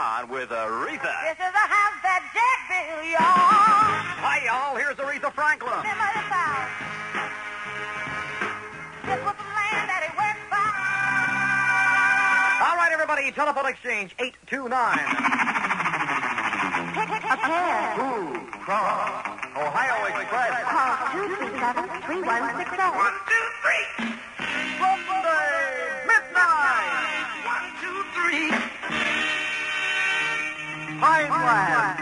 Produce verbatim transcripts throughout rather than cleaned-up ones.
on with Aretha. This is a house that Jack built, y'all. Hi, y'all. Here's Aretha Franklin. Remember this house. This was the land that he worked for. All right, everybody. Telephone exchange eight two nine. Pick a pair. Ooh, cross. Ohio Express. Call two three seven, three one six zero. One, two, three. Sunday midnight. One, two, three. Pineland.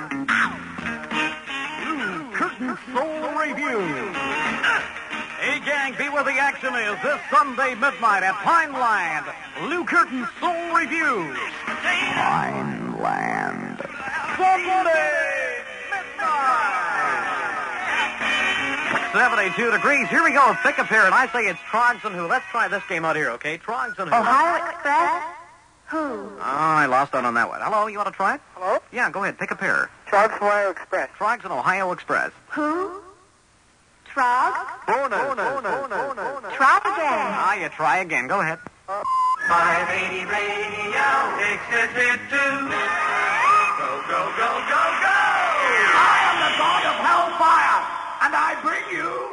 Blue Curtain Soul Review. Hey, gang, be where the action is this Sunday midnight at Pineland. Blue Curtain Soul Review. Pineland. Sunday midnight. seventy-two degrees. Here we go. Pick a pair, and I say it's Trogs and who. Let's try this game out here, okay? Trogs and who. Ohio Express. Who? Oh, I lost out on that one. Hello, you want to try it? Hello? Yeah, go ahead. Pick a pair. Trogs Ohio Express. Trogs and Ohio Express. Who? Trog? Bonus. Bonus. Bonus. Bonus. Try again. Ah, you try again. Go ahead. five eighty radio, fixes it too. Go, go, go, go, go! I am the god of hellfire, and I bring you